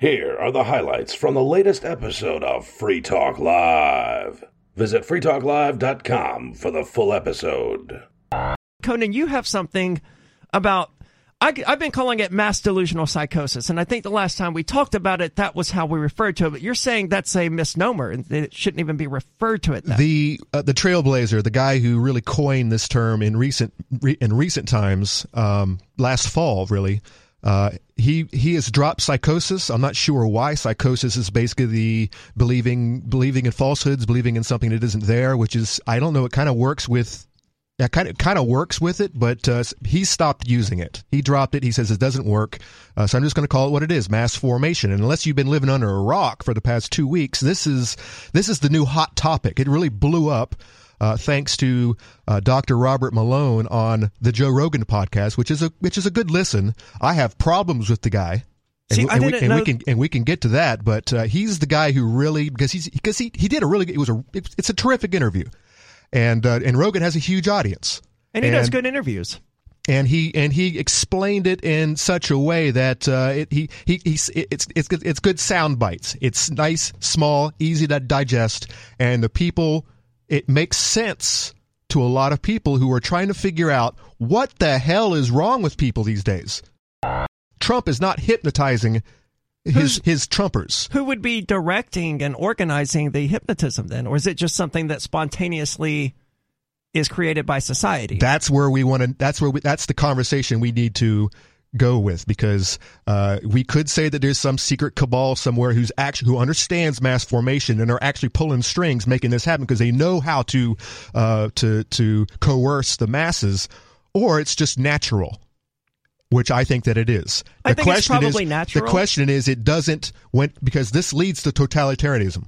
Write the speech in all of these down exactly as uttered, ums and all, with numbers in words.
Here are the highlights from the latest episode of Free Talk Live. Visit free talk live dot com for the full episode. Conan, you have something about, I, I've been calling it mass delusional psychosis, and I think the last time we talked about it, that was how we referred to it, but you're saying that's a misnomer, and it shouldn't even be referred to it that The uh, the trailblazer, the guy who really coined this term in recent re, in recent times, um, last fall, really, uh, he he has dropped psychosis. I'm not sure why. Psychosis is basically the believing believing in falsehoods, believing in something that isn't there, which is, I don't know, it kind of works with Yeah, kind of kind of works with it, but uh, he stopped using it. He dropped it. He says it doesn't work. Uh, so I'm just going to call it what it is: mass formation. And unless you've been living under a rock for the past two weeks, this is this is the new hot topic. It really blew up uh, thanks to uh, Doctor Robert Malone on the Joe Rogan podcast, which is a which is a good listen. I have problems with the guy. And, See, I and, we, didn't and know... we can and we can get to that, but uh, he's the guy who really because he's because he he did a really it was a it's a terrific interview. And uh, and Rogan has a huge audience, and he and, does good interviews. And he and he explained it in such a way that uh, it, he he he's it's it's good, it's good sound bites. It's nice, small, easy to digest, and the people it makes sense to a lot of people who are trying to figure out what the hell is wrong with people these days. Trump is not hypnotizing his Who's, his Trumpers. Who would be directing and organizing the hypnotism then? Or is it just something that spontaneously is created by society? That's where we want to, that's where we, that's the conversation we need to go with, because uh, we could say that there's some secret cabal somewhere who's actually, who understands mass formation and are actually pulling strings, making this happen because they know how to, uh, to, to coerce the masses, or it's just natural. Which I think that it is. The I think it's question probably is, natural. The question is, it doesn't, when, because this leads to totalitarianism.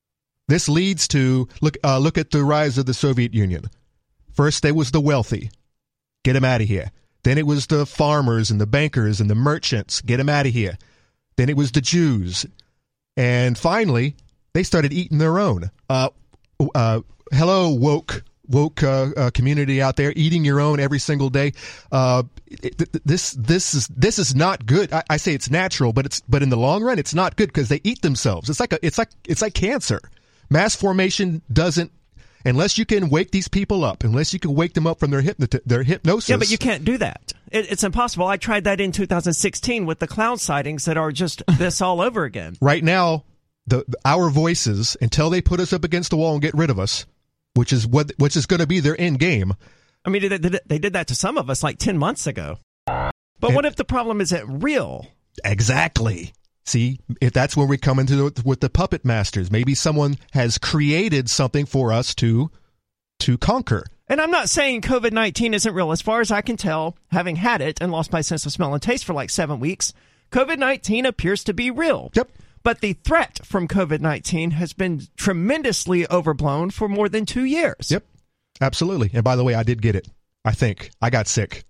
This leads to, look uh, look at the rise of the Soviet Union. First, there was the wealthy. Get them out of here. Then it was the farmers and the bankers and the merchants. Get them out of here. Then it was the Jews. And finally, they started eating their own. Uh, uh, hello, woke woke uh, uh, community out there, eating your own every single day. Uh, it, this this is this is not good. I, I say it's natural, but it's but in the long run, it's not good because they eat themselves. It's like a, it's like it's like cancer. Mass formation doesn't. Unless you can wake these people up, unless you can wake them up from their hypnoti- their hypnosis. Yeah, but you can't do that. It, it's impossible. I tried that in two thousand sixteen with the clown sightings that are just this all over again. Right now, the, the our voices, until they put us up against the wall and get rid of us, which is what which is going to be their end game. I mean, they, they, they did that to some of us like ten months ago. But and, what if the problem isn't real? Exactly. See, if that's where we come into the, with the puppet masters. Maybe someone has created something for us to to conquer. And I'm not saying COVID nineteen isn't real. As far as I can tell, having had it and lost my sense of smell and taste for like seven weeks, COVID nineteen appears to be real. Yep. But the threat from COVID nineteen has been tremendously overblown for more than two years. Yep, absolutely. And by the way, I did get it. I think I got sick.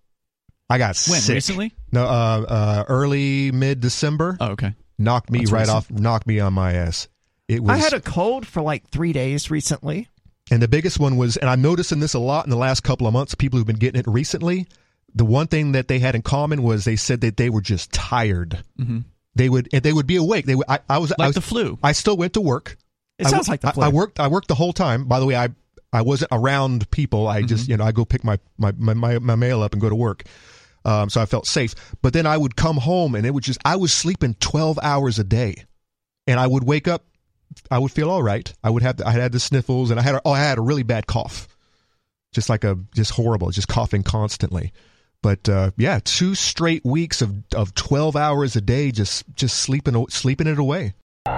I got when, sick. Recently? No, uh, uh, early mid-December. Oh, okay. Knocked me That's right recent. off. Knocked me on my ass. It was. I had a cold for like three days recently. And the biggest one was, and I'm noticing this a lot in the last couple of months, people who've been getting it recently, the one thing that they had in common was they said that they were just tired. Mm-hmm. They would they would be awake. They would, I, I was like I was, the flu. I still went to work. It I, sounds like the flu. I, I worked. I worked the whole time. By the way, I I wasn't around people. I just mm-hmm. you know I go pick my my, my my my mail up and go to work. Um, so I felt safe. But then I would come home and it would just I was sleeping twelve hours a day, and I would wake up. I would feel all right. I would have the, I had the sniffles and I had a, oh I had a really bad cough, just like a just horrible, just coughing constantly. But uh, yeah, two straight weeks of, of twelve hours a day, just just sleeping sleeping it away.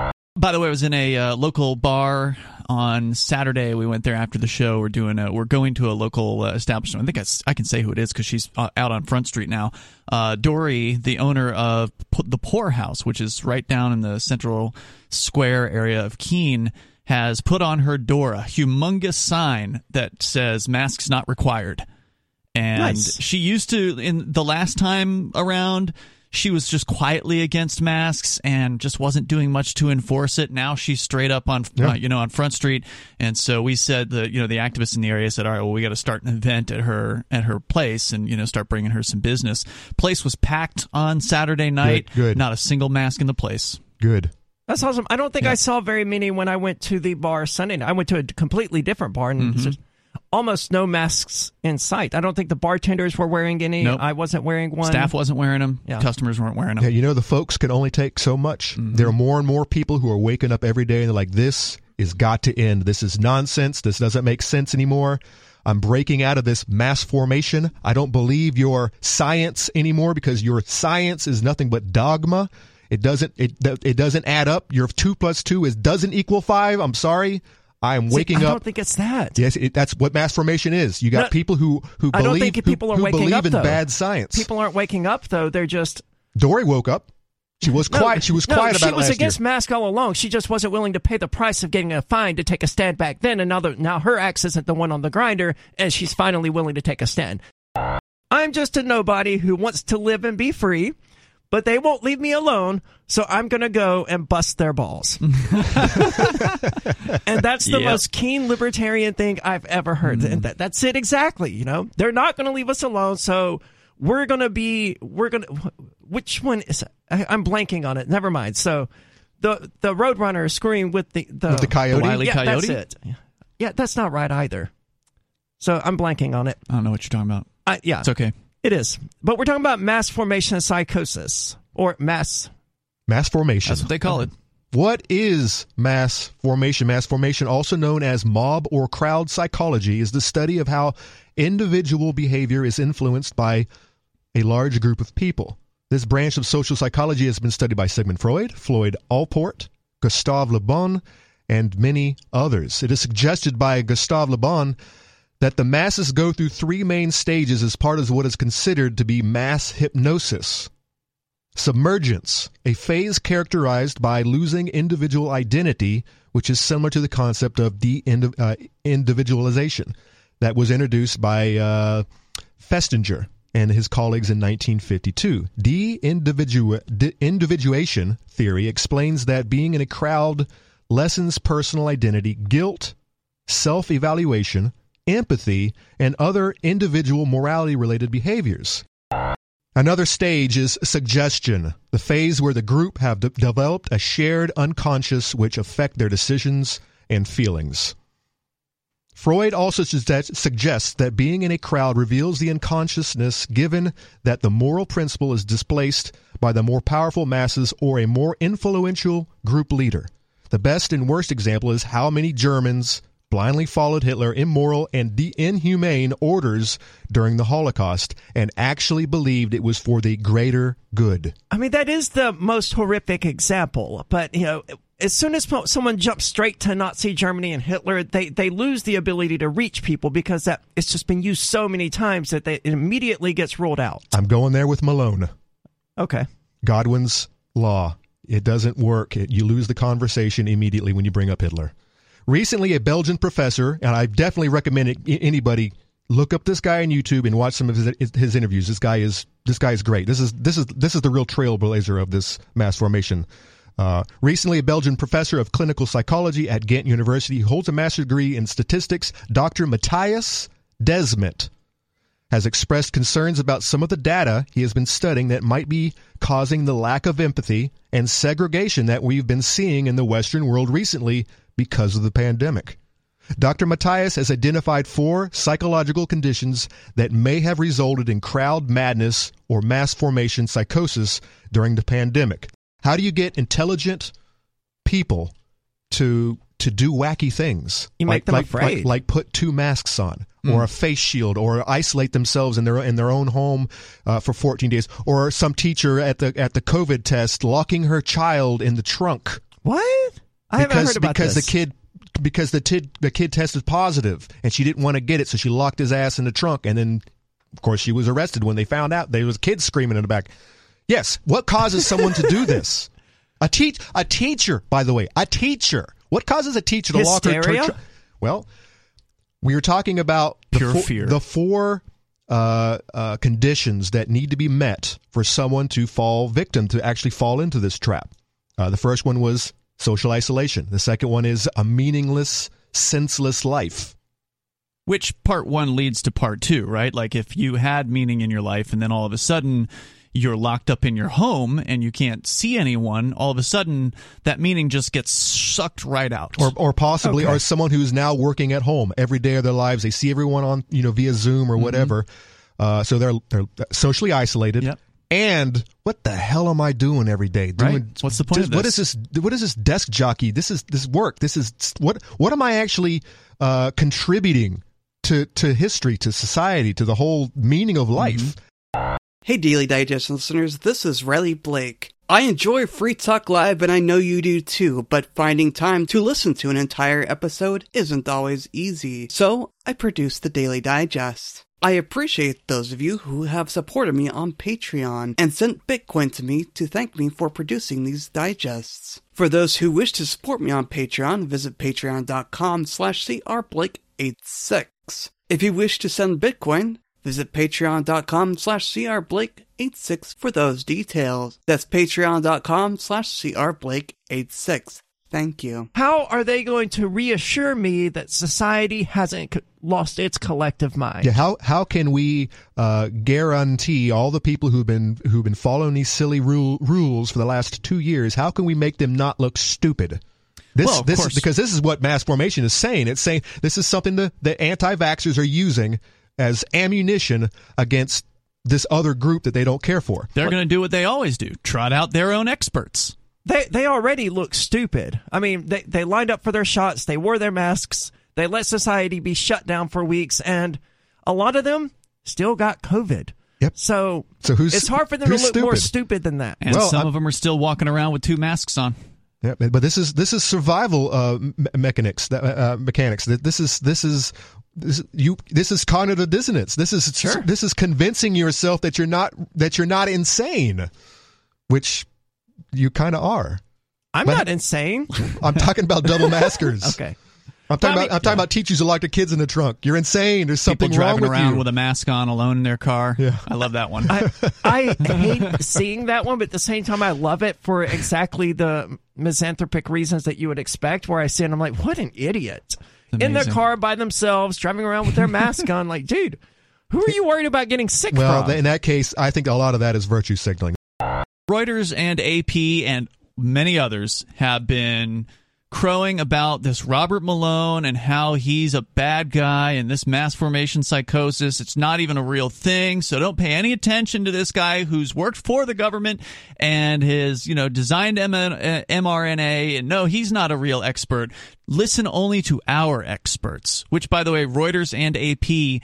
By the way, I was in a uh, local bar on Saturday. We went there after the show. We're doing a, we're going to a local uh, establishment. I think I, I can say who it is because she's uh, out on Front Street now. Uh, Dory, the owner of P- the Pour House, which is right down in the central square area of Keene, has put on her door a humongous sign that says "Masks Not Required." And nice. She used to, in the last time around, she was just quietly against masks and just wasn't doing much to enforce it. Now she's straight up on, yeah. uh, you know, on Front Street. And so we said that, you know, the activists in the area said, all right, well, we got to start an event at her at her place and, you know, start bringing her some business. Place was packed on Saturday night. Good, good. Not a single mask in the place. Good. That's awesome. I don't think Yeah. I saw very many when I went to the bar Sunday night. I went to a completely different bar, and Mhm. there's almost no masks in sight. I don't think the bartenders were wearing any. Nope. I wasn't wearing one. Staff wasn't wearing them. Yeah. Customers weren't wearing them. Yeah, you know, the folks can only take so much. Mhm. There are more and more people who are waking up every day and they're like, this is got to end. This is nonsense. This doesn't make sense anymore. I'm breaking out of this mass formation. I don't believe your science anymore because your science is nothing but dogma. It doesn't it it doesn't add up. Your two plus two is doesn't equal five. I'm sorry. I am waking See, I up. I don't think it's that. Yes, it, that's what mass formation is. You got No, people who who I don't believe think people who, are who waking believe up, in though. bad science. People aren't waking up, though. They're just... Dory woke up. She was No, quiet. She was no, quiet about she it was last against year. masks all along. She just wasn't willing to pay the price of getting a fine to take a stand back then. And now, the, now her axe isn't the one on the grinder, and she's finally willing to take a stand. I'm just a nobody who wants to live and be free, but they won't leave me alone, so I'm going to go and bust their balls. And that's the Yep. most keen libertarian thing I've ever heard. Mm. And that, that's it exactly, you know? They're not going to leave us alone, so we're going to be, we're going to, which one is, I, I'm blanking on it. Never mind. So the the Roadrunner is screwing with the, the, With the coyote? The Wile E. yeah, Coyote? that's it. Yeah, that's not right either. So I'm blanking on it. I don't know what you're talking about. I, yeah. It's okay. It is. But we're talking about mass formation and psychosis, or mass. Mass formation. That's what they call it. What is mass formation? Mass formation, also known as mob or crowd psychology, is the study of how individual behavior is influenced by a large group of people. This branch of social psychology has been studied by Sigmund Freud, Floyd Allport, Gustave Le Bon, and many others. It is suggested by Gustave Le Bon that the masses go through three main stages as part of what is considered to be mass hypnosis. Submergence, a phase characterized by losing individual identity, which is similar to the concept of de-individualization that was introduced by uh, Festinger and his colleagues in nineteen fifty-two. De-individuation theory explains that being in a crowd lessens personal identity, guilt, self-evaluation, empathy, and other individual morality-related behaviors. Another stage is suggestion, the phase where the group have de- developed a shared unconscious which affect their decisions and feelings. Freud also suggest- suggests that being in a crowd reveals the unconsciousness given that the moral principle is displaced by the more powerful masses or a more influential group leader. The best and worst example is how many Germans blindly followed Hitler immoral and de- inhumane orders during the Holocaust and actually believed it was for the greater good. I mean, that is the most horrific example. But, you know, as soon as someone jumps straight to Nazi Germany and Hitler, they, they lose the ability to reach people because that it's just been used so many times that they, it immediately gets ruled out. I'm going there with Malone. Okay. Godwin's law. It doesn't work. It, you lose the conversation immediately when you bring up Hitler. Recently, a Belgian professor, and I definitely recommend it, anybody look up this guy on YouTube and watch some of his, his interviews. This guy is this guy is great. This is this is this is the real trailblazer of this mass formation. Uh, recently, a Belgian professor of clinical psychology at Ghent University who holds a master's degree in statistics, Doctor Matthias Desmet, has expressed concerns about some of the data he has been studying that might be causing the lack of empathy and segregation that we've been seeing in the Western world recently because of the pandemic. Doctor Matthias has identified four psychological conditions that may have resulted in crowd madness or mass formation psychosis during the pandemic. How do you get intelligent people to to do wacky things? You make like, them like, afraid. Like, like put two masks on, Mm. or a face shield, or isolate themselves in their in their own home uh, for fourteen days, or some teacher at the at the COVID test locking her child in the trunk. What? I haven't because heard about because this. the kid because the kid the kid tested positive and she didn't want to get it, so she locked his ass in the trunk, and then of course she was arrested when they found out there was kids screaming in the back. Yes, what causes someone to do this? A teach a teacher, by the way, a teacher. What causes a teacher to lock her Hysteria? tr- Well, we were talking about the Pure four, fear. the four uh, uh, conditions that need to be met for someone to fall victim, to actually fall into this trap. Uh, the first one was social isolation. The second one is a meaningless, senseless life. Which part one leads to part two, right? Like if you had meaning in your life and then all of a sudden you're locked up in your home and you can't see anyone, all of a sudden that meaning just gets sucked right out. Or, or possibly, Okay. or someone who's now working at home every day of their lives. They see everyone on, you know, via Zoom or whatever. Uh, so they're they're socially isolated. Yep. And what the hell am I doing every day? Doing, Right. What's the point just- of What this? is this? What is this desk jockey? This is this work. This is what? What am I actually uh, contributing to to history, to society, to the whole meaning of life? Hey Daily Digest listeners, this is Riley Blake. I enjoy Free Talk Live and I know you do too, but finding time to listen to an entire episode isn't always easy. So, I produce the Daily Digest. I appreciate those of you who have supported me on Patreon and sent Bitcoin to me to thank me for producing these digests. For those who wish to support me on Patreon, visit patreon.com slash crblake86. If you wish to send Bitcoin, visit patreon.com slash crblake86 for those details. That's patreon.com slash crblake86. Thank you. How are they going to reassure me that society hasn't c- lost its collective mind? Yeah, how how can we uh, guarantee all the people who've been who've been following these silly rule, rules for the last two years? How can we make them not look stupid? This Well, of this course. because this is what mass formation is saying. It's saying this is something that the anti-vaxxers are using as ammunition against this other group that they don't care for. They're going to do what they always do, trot out their own experts. They they already look stupid. I mean, they, they lined up for their shots. They wore their masks. They let society be shut down for weeks. And a lot of them still got COVID. Yep. So, So who's it's hard for them to who's look more stupid? stupid than that. And Well, some I'm- of them are still walking around with two masks on. Yeah, but this is this is survival uh, me- mechanics. That, uh, mechanics. That this is this is this you this is cognitive dissonance. This is Sure. this is convincing yourself that you're not that you're not insane, which you kind of are. I'm But- not insane. I'm talking about double maskers. Okay. I'm talking Well, I mean- about I'm talking about teachers who lock their kids in the trunk. You're insane. There's something People wrong driving with around you. with a mask on alone in their car. Yeah. I love that one. I, I hate seeing that one, but at the same time, I love it for exactly the misanthropic reasons that you would expect. Where I see it, and I'm like, what an idiot. In their Amazing. car by themselves, driving around with their mask on. Like, dude, who are you worried about getting sick well, from? in that case, I think a lot of that is virtue signaling. Reuters and A P and many others have been crowing about this Robert Malone and how he's a bad guy and this mass formation psychosis. It's not even a real thing, so don't pay any attention to this guy who's worked for the government and has, you know, designed M- uh, mRNA. And no, he's not a real expert. Listen only to our experts, which, by the way, Reuters and A P,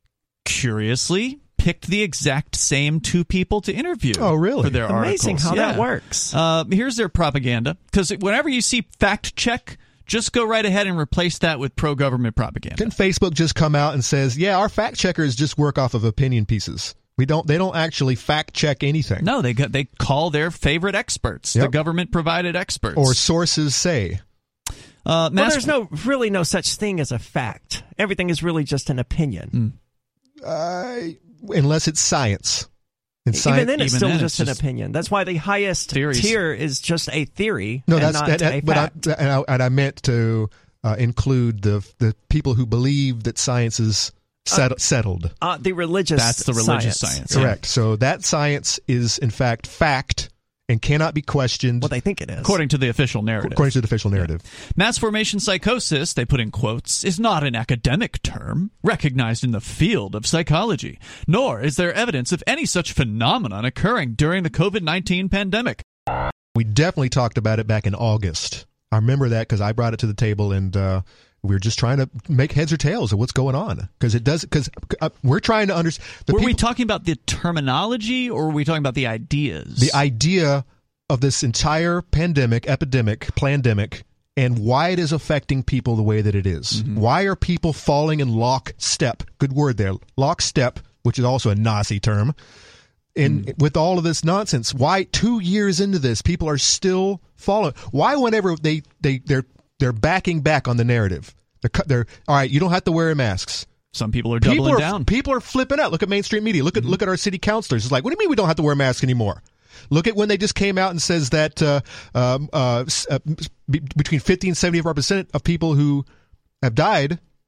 curiously, picked the exact same two people to interview. Oh, really? For their Amazing articles. how that Yeah. works. Uh, here's their propaganda. Because whenever you see fact check, just go right ahead and replace that with pro-government propaganda. Didn't Facebook just come out and says, "Yeah, our fact checkers just work off of opinion pieces. We don't. They don't actually fact check anything." No, they got, they call their favorite experts, the Yep. government-provided experts. Or sources say. uh, Well, mass- there's no really no such thing as a fact. Everything is really just an opinion. Uh, unless it's science. And Even science. then, it's even still then, just it's an just opinion. That's why the highest theories. tier is just a theory. no, and that's not that, that- a but I, fact. and I and I meant to uh, include the the people who believe that science is set, settled. Uh, the religious. That's the religious science. science. Yeah. Correct. So that science is in fact fact and cannot be questioned What they think it is. according to the official narrative. according to the official narrative. Mass formation psychosis, they put in quotes, is not an academic term recognized in the field of psychology, nor is there evidence of any such phenomenon occurring during the COVID nineteen pandemic. We definitely talked about it back in August. I remember that because I brought it to the table and uh, we were just trying to make heads or tails of what's going on because it does because uh, we're trying to understand. Were we talking about the terminology or were we talking about the ideas? the idea of this entire pandemic, epidemic, plandemic, and why it is affecting people the way that it is. Mm-hmm. Why are people falling in lockstep? Good word there. Lockstep, which is also a Nazi term. And Mm. with all of this nonsense, why two years into this, people are still following? Why whenever they, they, they're, they're backing back on the narrative? They're, cu- they're all right, you don't have to wear masks. Some people are doubling People are, down. people are flipping out. Look at mainstream media. Look at look at our city councilors. It's like, what do you mean we don't have to wear masks anymore? Look at when they just came out and says that uh, um, uh, s- uh, be- between fifty and seventy-five percent of people who have died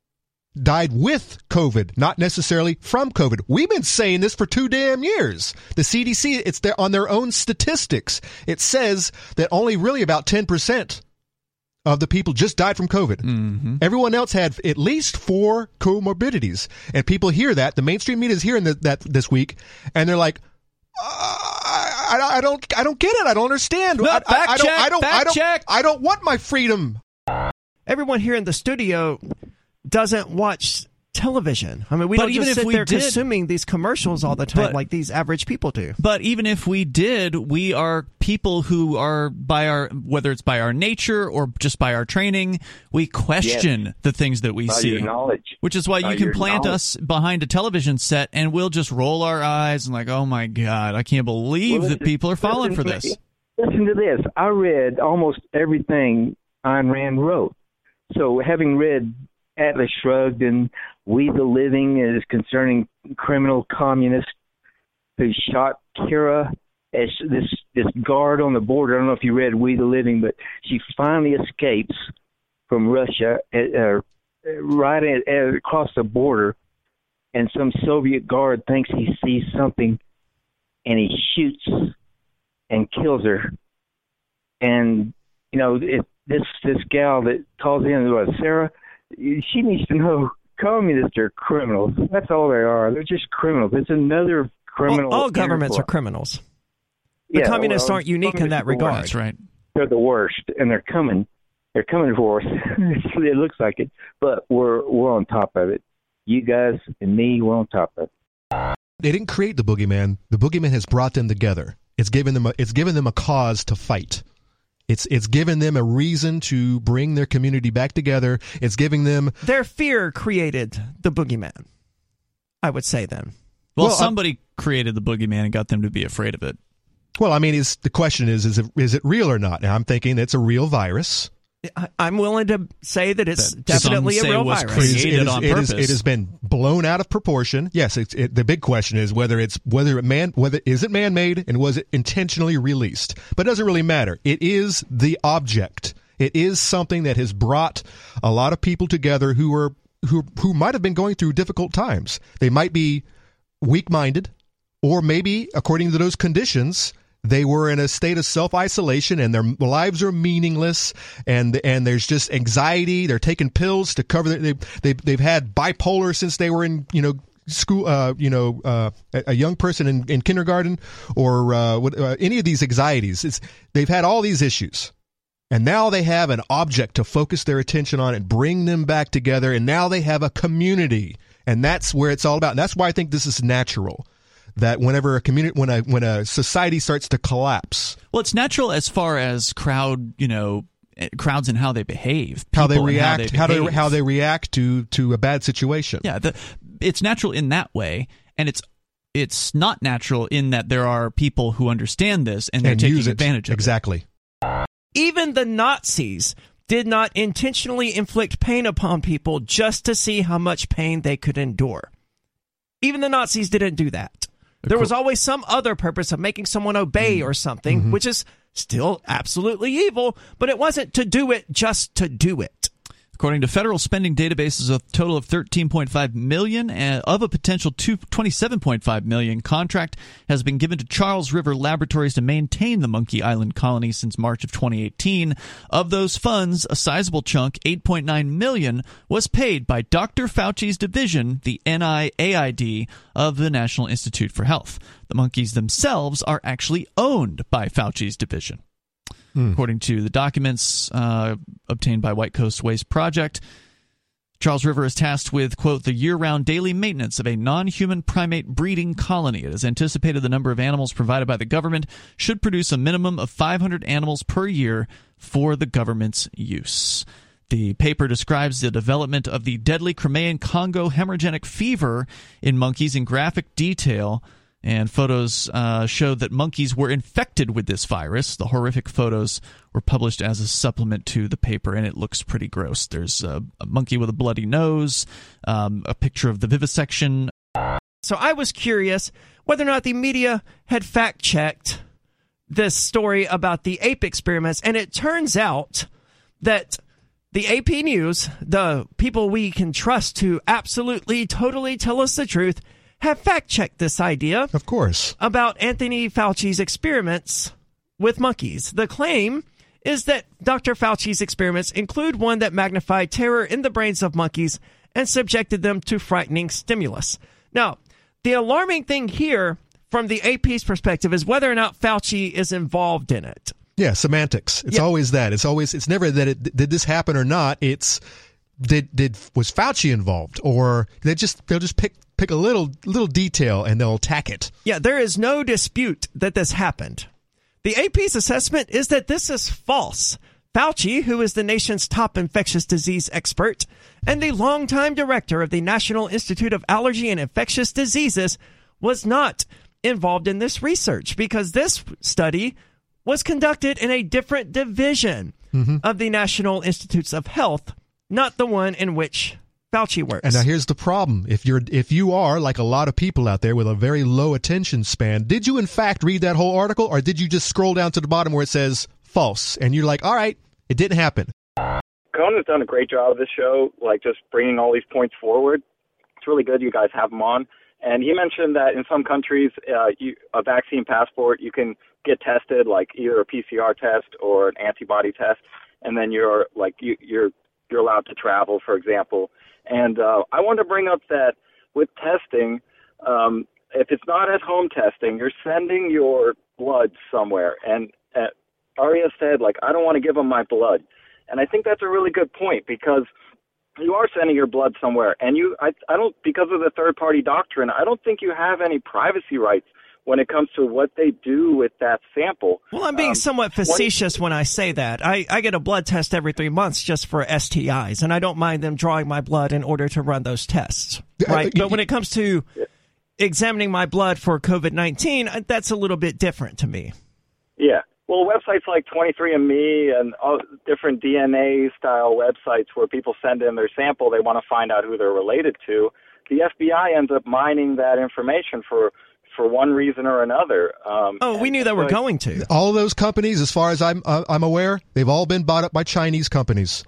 died with COVID, not necessarily from COVID. We've been saying this for two damn years. The C D C, it's there on their own statistics. It says that only really about ten percent of the people just died from COVID. Mm-hmm. Everyone else had at least four comorbidities. And people hear that. The mainstream media is hearing that, that this week, and they're like, uh, I, I, I don't I don't get it. I don't understand. No, I, fact I, I don't, check, I don't, fact I don't, check. I don't want my freedom. Everyone here in the studio doesn't watch television. I mean, we But don't even just if sit we there did- consuming these commercials all the time But- like these average people do. But even if we did, we are people who are by our, whether it's by our nature or just by our training, we question Yes. the things that we By see. your knowledge. Which is why By you can your plant knowledge. us behind a television set and we'll just roll our eyes and like, oh my God, I can't believe Well, that listen- people are falling for listen to this. me. Listen to this. I read almost everything Ayn Rand wrote. So having read Atlas Shrugged and We the Living is concerning criminal communists who shot Kira as this this guard on the border. I don't know if you read We the Living, but she finally escapes from Russia uh, uh, right at, at, across the border, and some Soviet guard thinks he sees something, and he shoots and kills her. And you know, it, this this gal that calls in, was Sarah, she needs to know communists are criminals. That's all they are. They're just criminals. It's another criminal. All, all governments are enterprise. criminals. The Yeah, communists well, aren't unique in that communists are the regard. worst. That's right. They're the worst, and they're coming. They're coming for us. It looks like it, but we're we're on top of it. You guys and me, we're on top of it. They didn't create the boogeyman. The boogeyman has brought them together. It's given them a, it's given them a cause to fight. It's it's given them a reason to bring their community back together. It's giving them Their fear created the boogeyman, I would say then. Well, Well, somebody created the boogeyman and got them to be afraid of it. well, I mean, is the question is is it is it real or not? And I'm thinking it's a real virus. I, I'm willing to say that it's That definitely some a say real was virus. created It is- on it is- purpose. it has been blown out of proportion. Yes, it's, it, the big question is whether it's whether it man whether is it man-made and was it intentionally released. But it doesn't really matter. It is the object. It is something that has brought a lot of people together who are who who might have been going through difficult times. They might be weak-minded, or maybe according to those conditions, they were in a state of self-isolation and their lives are meaningless, and and there's just anxiety. They're taking pills to cover their, they they they've had bipolar since they were in, you know, school, uh, you know, uh, a, a young person in, in kindergarten, or uh, what, uh, any of these anxieties. It's, they've had all these issues. And now they have an object to focus their attention on and bring them back together, and now they have a community. And that's where it's all about. And that's why I think this is natural. That whenever a community, when a when a society starts to collapse, Well, it's natural as far as crowd, you know, eh, crowds and how they behave, how they people and react, how they behave. how they react to to a bad situation. Yeah, the, it's natural in that way, and it's it's not natural in that there are people who understand this and they're and taking use it. advantage of Exactly. Even the Nazis did not intentionally inflict pain upon people just to see how much pain they could endure. Even the Nazis didn't do that. There was always some other purpose of making someone obey or something, Mm-hmm. which is still absolutely evil, but it wasn't to do it just to do it. According to federal spending databases, a total of thirteen point five million dollars of a potential twenty-seven point five million dollars contract has been given to Charles River Laboratories to maintain the Monkey Island colony since March of twenty eighteen. Of those funds, a sizable chunk, eight point nine million dollars, was paid by Doctor Fauci's division, the N I A I D, of the National Institute for Health. The monkeys themselves are actually owned by Fauci's division. According to the documents uh, obtained by White Coast Waste Project, Charles River is tasked with, quote, the year-round daily maintenance of a non-human primate breeding colony. It is anticipated the number of animals provided by the government should produce a minimum of five hundred animals per year for the government's use. The paper describes the development of the deadly Crimean Congo hemorrhagic fever in monkeys in graphic detail. And photos uh, showed that monkeys were infected with this virus. The horrific photos were published as a supplement to the paper, and it looks pretty gross. There's a, a monkey with a bloody nose, um, a picture of the vivisection. So I was curious whether or not the media had fact-checked this story about the ape experiments, and it turns out that the A P News, the people we can trust to absolutely, totally tell us the truth, have fact-checked this idea. Of course. About Anthony Fauci's experiments with monkeys. The claim is that Doctor Fauci's experiments include one that magnified terror in the brains of monkeys and subjected them to frightening stimulus. Now, the alarming thing here from the A P's perspective is whether or not Fauci is involved in it. Yeah, semantics. It's yeah. always that. It's always, it's never that it, did this happen or not. It's, did, did, was Fauci involved? Or they just, they'll just pick, pick a little, little detail and they'll attack it. Yeah, there is no dispute that this happened. The A P's assessment is that this is false. Fauci, who is the nation's top infectious disease expert and the longtime director of the National Institute of Allergy and Infectious Diseases, was not involved in this research because this study was conducted in a different division mm-hmm. of the National Institutes of Health, not the one in which Fauci works. And now here's the problem. If you're if you are like a lot of people out there with a very low attention span, did you in fact read that whole article, or did you just scroll down to the bottom where it says false and you're like, all right, it didn't happen? Conan's done a great job of this show, like just bringing all these points forward. It's really good you guys have him on. And he mentioned that in some countries, uh, you, a vaccine passport, you can get tested, like either a P C R test or an antibody test, and then you're like you, you're you're allowed to travel, for example. And uh, I want to bring up that with testing, um, if it's not at home testing, you're sending your blood somewhere. And uh, Aria said, like, I don't want to give them my blood, and I think that's a really good point because you are sending your blood somewhere, and you, I, I don't, because of the third-party doctrine, I don't think you have any privacy rights when it comes to what they do with that sample. Well, I'm being um, somewhat facetious when I say that. I, I get a blood test every three months just for S T Is, and I don't mind them drawing my blood in order to run those tests, right? But when it comes to examining my blood for COVID nineteen, that's a little bit different to me. Yeah. Well, websites like twenty-three and me and all different D N A-style websites where people send in their sample, they want to find out who they're related to. The F B I ends up mining that information for for one reason or another. Um, oh, we knew that we're like, going to. All of those companies, as far as I'm uh, I'm aware, they've all been bought up by Chinese companies.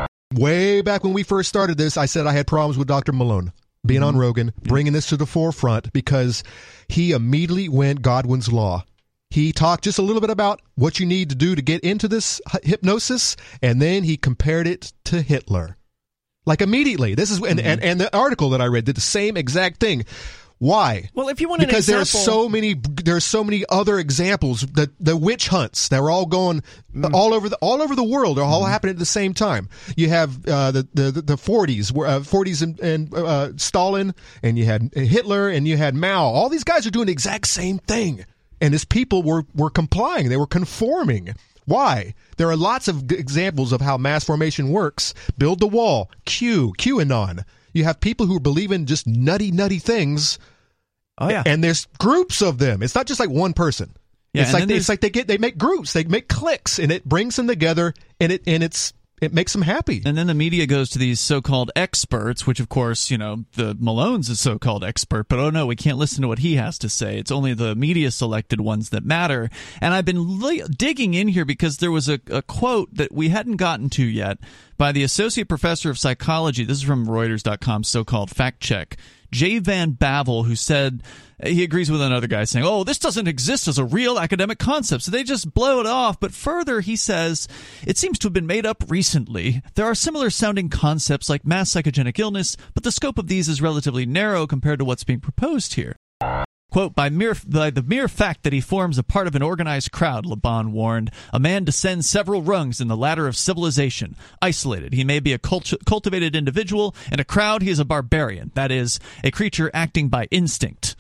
Way back when we first started this, I said I had problems with Doctor Malone being mm-hmm. on Rogan, bringing this to the forefront because he immediately went Godwin's Law. He talked just a little bit about what you need to do to get into this hypnosis, and then he compared it to Hitler. Like immediately. This is and, mm-hmm. and, and the article that I read did the same exact thing. Why? Well, if you want because an example, there's so many there's so many other examples. The the witch hunts that were all going mm. all over the all over the world are all mm. happening at the same time. You have uh, the the the forties, uh, forties and, and uh, Stalin, and you had Hitler, and you had Mao. All these guys are doing the exact same thing. And his people were, were complying. They were conforming. Why? There are lots of g- examples of how mass formation works. Build the wall. Q. QAnon. You have people who believe in just nutty, nutty things. Oh, yeah. And there's groups of them. It's not just like one person. Yeah, it's like they, it's like they get they make groups. They make cliques, and it brings them together, and it and it's it makes them happy. And then the media goes to these so-called experts, which, of course, you know, the Malone's a so-called expert, but oh no, we can't listen to what he has to say. It's only the media-selected ones that matter. And I've been li- digging in here because there was a, a quote that we hadn't gotten to yet by the Associate Professor of Psychology. This is from Reuters dot com's so-called fact check. Jay Van Bavel, who said he agrees with another guy saying, oh, this doesn't exist as a real academic concept, so they just blow it off. But further, he says, it seems to have been made up recently. There are similar sounding concepts like mass psychogenic illness, but the scope of these is relatively narrow compared to what's being proposed here. Quote, by mere by the mere fact that he forms a part of an organized crowd, Laban warned, a man descends several rungs in the ladder of civilization. Isolated, he may be a cult- cultivated individual. In a crowd, he is a barbarian, that is, a creature acting by instinct.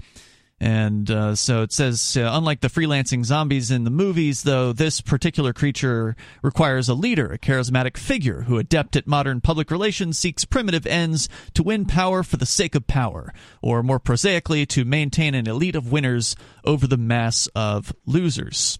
And uh, so it says, uh, unlike the freelancing zombies in the movies, though, this particular creature requires a leader, a charismatic figure who, adept at modern public relations, seeks primitive ends to win power for the sake of power, or more prosaically, to maintain an elite of winners over the mass of losers.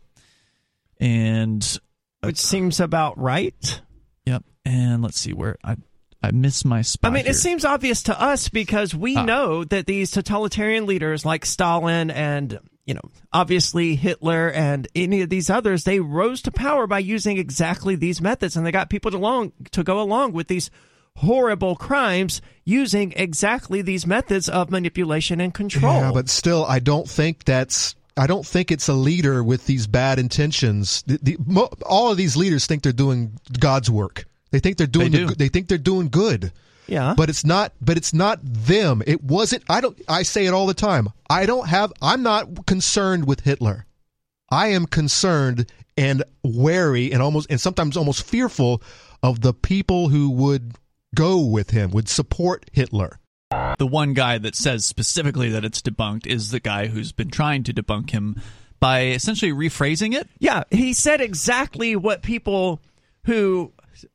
And which seems about right. Yep. And let's see where I. I miss my spot I mean, here. It seems obvious to us because we ah. know that these totalitarian leaders like Stalin and you know, obviously Hitler and any of these others, they rose to power by using exactly these methods, and they got people to, long, to go along with these horrible crimes using exactly these methods of manipulation and control. Yeah, but still, I don't think that's. I don't think it's a leader with these bad intentions. The, the, mo, all of these leaders think they're doing God's work. They think they're doing. They do. The, they think they're doing good. Yeah, but it's not. But it's not them. It wasn't. I don't. I say it all the time. I don't have. I'm not concerned with Hitler. I am concerned and wary and almost and sometimes almost fearful of the people who would go with him, would support Hitler. The one guy that says specifically that it's debunked is the guy who's been trying to debunk him by essentially rephrasing it. Yeah, he said exactly what people who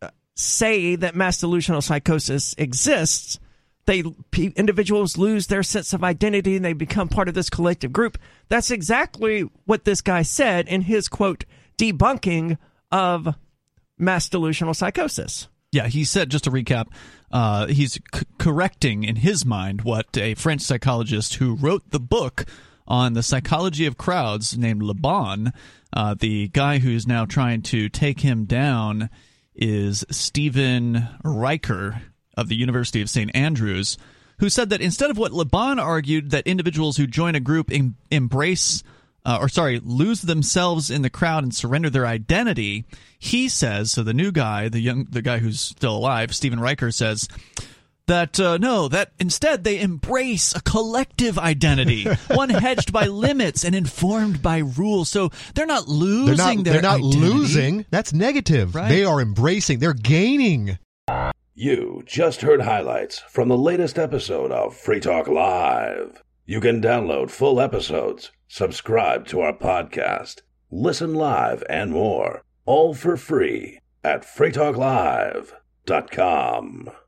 say that mass delusional psychosis exists, they individuals lose their sense of identity and they become part of this collective group. That's exactly what this guy said in his, quote, debunking of mass delusional psychosis. Yeah, he said, just to recap, uh, he's c- correcting in his mind what a French psychologist who wrote the book on the psychology of crowds named Le Bon, uh, the guy who's now trying to take him down is Stephen Riker of the University of Saint Andrews, who said that instead of what Le Bon argued, that individuals who join a group em- embrace uh, or sorry, lose themselves in the crowd and surrender their identity, he says, so the new guy, the young, the guy who's still alive, Stephen Riker, says that uh, no, that instead they embrace a collective identity, one hedged by limits and informed by rules. So they're not losing they're not, their They're not identity. losing. That's negative. Right. They are embracing. They're gaining. You just heard highlights from the latest episode of Free Talk Live. You can download full episodes, subscribe to our podcast, listen live, and more, all for free at free talk live dot com.